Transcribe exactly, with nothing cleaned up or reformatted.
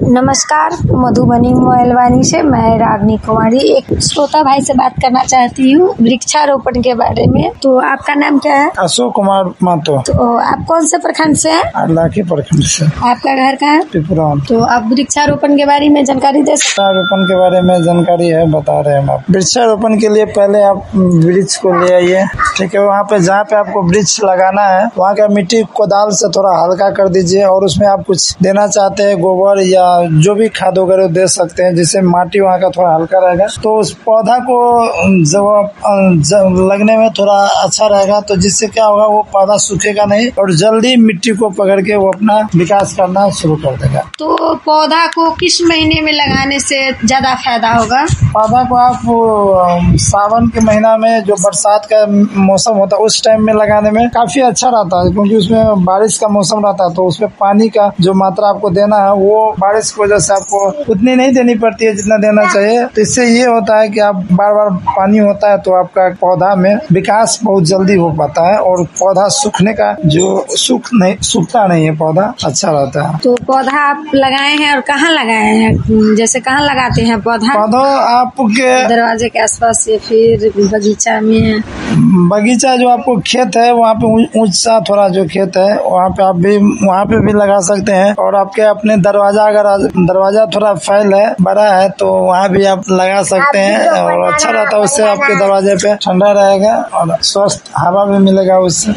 नमस्कार, मधुबनी मोबाइल वाणी से मैं रागनी कुमारी एक श्रोता भाई से बात करना चाहती हूँ वृक्षारोपण के बारे में। तो आपका नाम क्या है? अशोक कुमार महतो। तो आप कौन से प्रखंड से हैं? लाखी प्रखंड से। आपका घर कहाँ है? त्रिपुरा। तो आप वृक्षारोपण के बारे में जानकारी दे सकते हैं? वृक्षारोपण के बारे में जानकारी है, बता रहे हैं आप। वृक्षारोपण के लिए पहले आप वृक्ष को ले आइए, ठीक है। वहाँ पे जहाँ पे आपको वृक्ष लगाना है वहाँ का मिट्टी कोदाल से थोड़ा हल्का कर दीजिए और उसमें आप कुछ देना चाहते हैं गोबर या जो भी खाद वगैरह दे सकते हैं, जिससे माटी वहाँ का थोड़ा हल्का रहेगा। तो उस पौधा को जब, जब लगने में थोड़ा अच्छा रहेगा, तो जिससे क्या होगा वो पौधा सूखेगा नहीं और जल्दी मिट्टी को पकड़ के वो अपना विकास करना शुरू कर देगा। तो पौधा को किस महीने में लगाने से ज्यादा फायदा होगा? पौधा को आप सावन के महीना में जो बरसात का मौसम होता है उस टाइम में लगाने में काफी अच्छा रहता है, क्योंकि उसमें बारिश का मौसम रहता है। तो उसमें पानी का जो मात्रा आपको देना है वो बारिश की वजह से आपको उतनी नहीं देनी पड़ती है जितना देना चाहिए। तो इससे ये होता है कि आप बार बार पानी होता है तो आपका पौधा में विकास बहुत जल्दी हो पाता है और पौधा सूखने का जो सूख नहीं सूखता नहीं है, पौधा अच्छा रहता है। तो पौधा आप लगाए हैं और कहाँ लगाए हैं? जैसे कहाँ लगाते हैं पौधा? पौधा आपके दरवाजे के आसपास या फिर बगीचा में? बगीचा जो आपको खेत है वहाँ पे ऊंचा थोड़ा जो खेत है वहाँ पे आप भी वहाँ पे भी लगा सकते हैं। और आपके अपने दरवाजा अगर दरवाजा थोड़ा फैल है, बड़ा है, तो वहाँ भी आप लगा सकते हैं और अच्छा रहता है। उससे आपके दरवाजे पे ठंडा रहेगा और स्वस्थ हवा भी मिलेगा उससे।